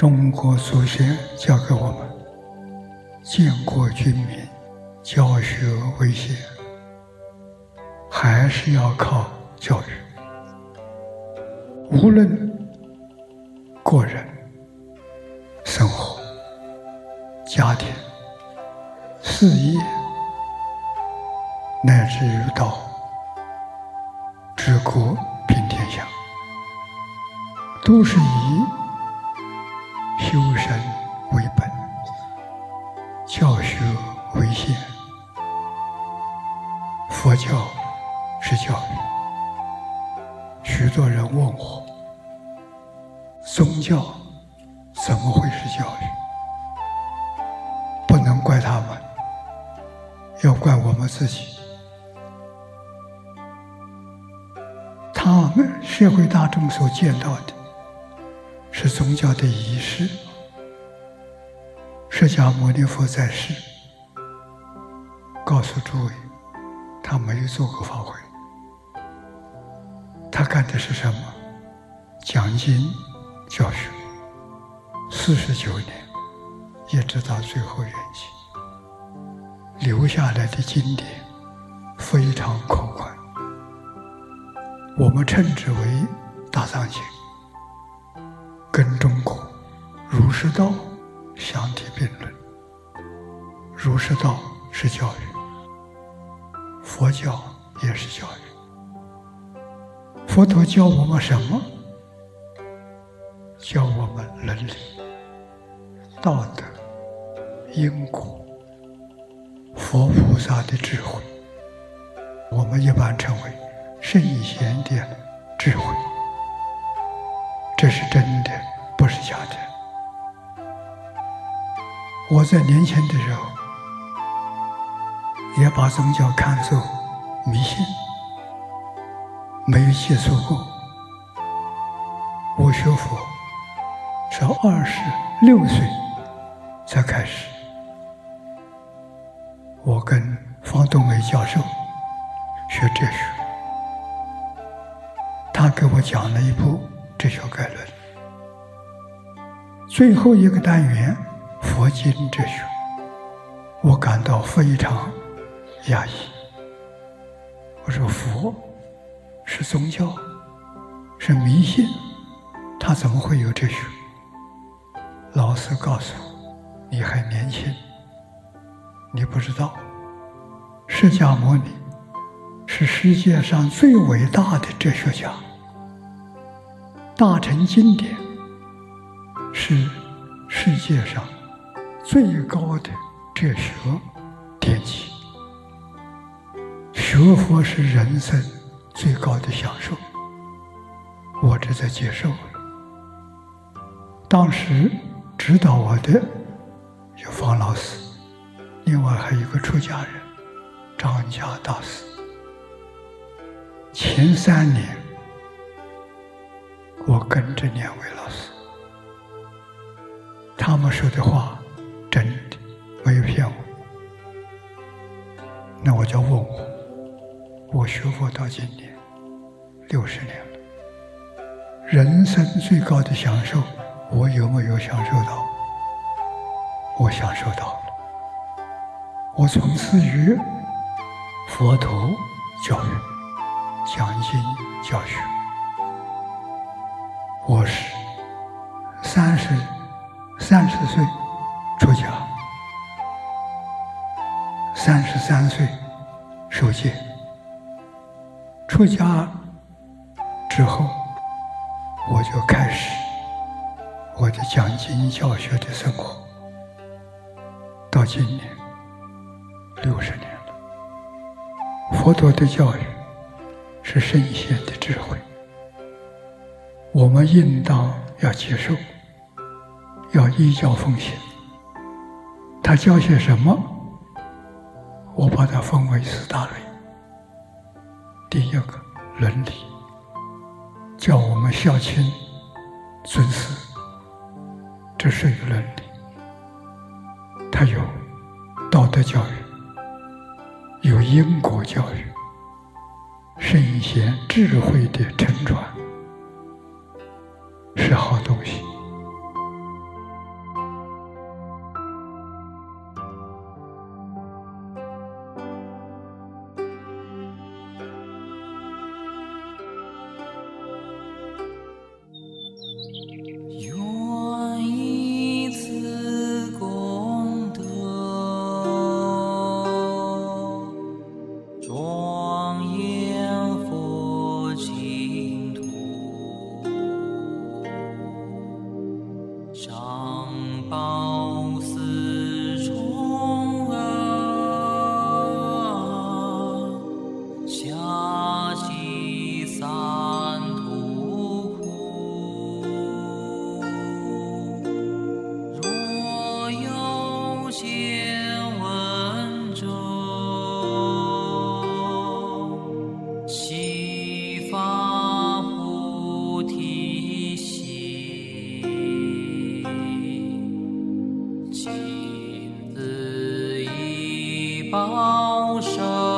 中国祖先教给我们，建国军民，教学为先，还是要靠教育。无论个人、生活、家庭、事业，乃至于到治国平天下，都是以修身为本，教学为先。佛教是教育。许多人问我，宗教怎么会是教育？不能怪他们，要怪我们自己。他们社会大众所见到的是宗教的仪式。释迦牟尼佛在世，告诉诸位，他没有做过法会，他干的是什么？讲经教学，49年，一直到最后圆寂，留下来的经典非常可观，我们称之为大藏经，跟中国儒释道相提并论。儒释道是教育，佛教也是教育。佛陀教我们什么？教我们伦理、道德、因果、佛菩萨的智慧，我们一般称为圣贤的智慧。这是真的，不是假的。我在年轻的时候也把宗教看作迷信，没有接触过。我学佛是26岁才开始。我跟方东梅教授学哲学，他给我讲了一部哲学概论，最后一个单元佛经哲学，我感到非常压抑。我说佛是宗教，是迷信，他怎么会有哲学？老师告诉我，你还年轻，你不知道，释迦牟尼是世界上最伟大的哲学家，大乘经典是世界上最高的哲学典籍，学佛是人生最高的享受，我这在接受了。当时指导我的有方老师，另外还有一个出家人张家大师。前3年我跟着2位老师，他们说的话真的没有骗我。那我就问我学佛到今年60年了，人生最高的享受我有没有享受到？我享受到了。我从事于佛陀教育、讲经教学。我是30岁出家，33岁受戒。出家之后，我就开始我的讲经教学的生活，到今年60年了。佛陀的教育是圣贤的智慧，我们应当要接受，要依教奉行。他教些什么？我把它分为4大类。第一个，伦理，叫我们孝亲尊师，这是一个伦理。它有道德教育，有因果教育，圣贤智慧的承传，是好东西。 见闻中，悉发菩提心，亲自以报身。